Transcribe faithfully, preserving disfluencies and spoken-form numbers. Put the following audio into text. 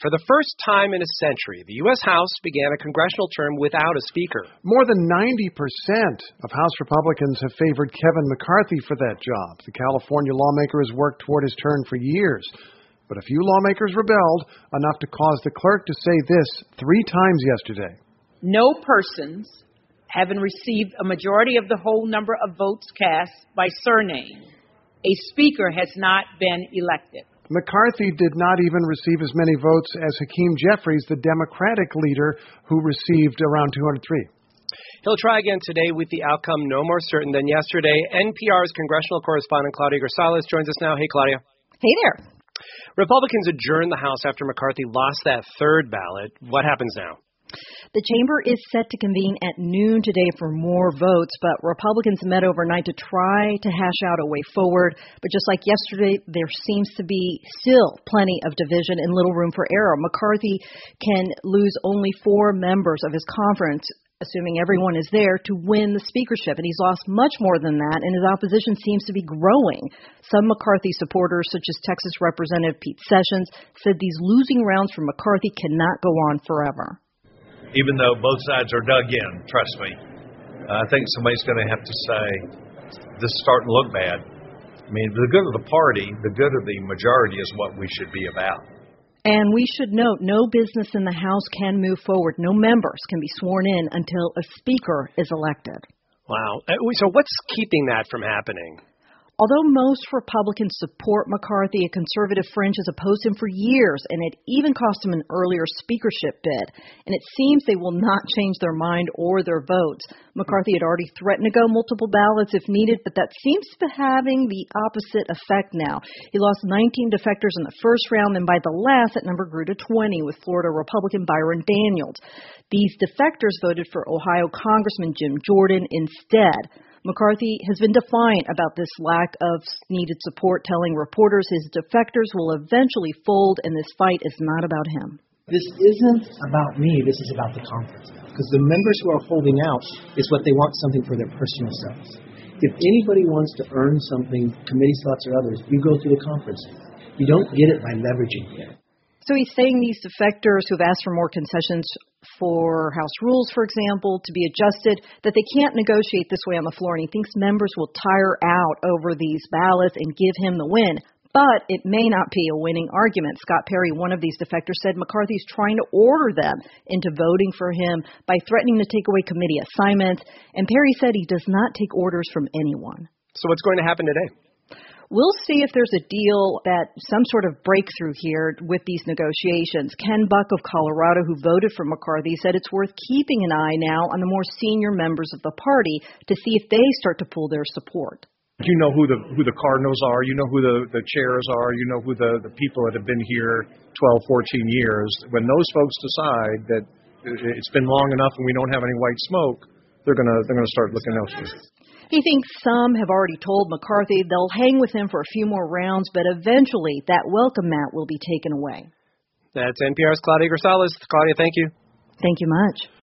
For the first time in a century, the U S House began a congressional term without a speaker. More than ninety percent of House Republicans have favored Kevin McCarthy for that job. The California lawmaker has worked toward his turn for years. But a few lawmakers rebelled, enough to cause the clerk to say this three times yesterday. No persons having received a majority of the whole number of votes cast by surname, a speaker has not been elected. McCarthy did not even receive as many votes as Hakeem Jeffries, the Democratic leader, who received around two hundred three. He'll try again today with the outcome no more certain than yesterday. N P R's congressional correspondent Claudia Grisales joins us now. Hey, Claudia. Hey there. Republicans adjourned the House after McCarthy lost that third ballot. What happens now? The chamber is set to convene at noon today for more votes, but Republicans met overnight to try to hash out a way forward. But just like yesterday, there seems to be still plenty of division and little room for error. McCarthy can lose only four members of his conference, assuming everyone is there, to win the speakership. And he's lost much more than that, and his opposition seems to be growing. Some McCarthy supporters, such as Texas Representative Pete Sessions, said these losing rounds for McCarthy cannot go on forever. Even though both sides are dug in, trust me, I think somebody's going to have to say, this is starting to look bad. I mean, the good of the party, the good of the majority is what we should be about. And we should note, no business in the House can move forward. No members can be sworn in until a speaker is elected. Wow. So what's keeping that from happening? Although most Republicans support McCarthy, a conservative fringe has opposed him for years, and it even cost him an earlier speakership bid. And it seems they will not change their mind or their votes. McCarthy had already threatened to go multiple ballots if needed, but that seems to be having the opposite effect now. He lost nineteen defectors in the first round, and by the last, that number grew to twenty, with Florida Republican Byron Daniels. These defectors voted for Ohio Congressman Jim Jordan instead. McCarthy has been defiant about this lack of needed support, telling reporters his defectors will eventually fold, and this fight is not about him. This isn't about me. This is about the conference. Because the members who are holding out is what they want something for their personal selves. If anybody wants to earn something, committee slots or others, you go through the conference. You don't get it by leveraging it. So he's saying these defectors who've asked for more concessions for House rules, for example, to be adjusted, that they can't negotiate this way on the floor, and he thinks members will tire out over these ballots and give him the win. But it may not be a winning argument. Scott Perry, one of these defectors, said McCarthy's trying to order them into voting for him by threatening to take away committee assignments, and Perry said he does not take orders from anyone. So what's going to happen today? We'll see if there's a deal, that some sort of breakthrough here with these negotiations. Ken Buck of Colorado, who voted for McCarthy, said it's worth keeping an eye now on the more senior members of the party to see if they start to pull their support. You know who the who the cardinals are. You know who the, the chairs are. You know who the, the people that have been here twelve, fourteen years. When those folks decide that it's been long enough and we don't have any white smoke, they're gonna they're gonna start looking elsewhere. He thinks some have already told McCarthy they'll hang with him for a few more rounds, but eventually that welcome mat will be taken away. That's N P R's Claudia Grisales. Claudia, thank you. Thank you much.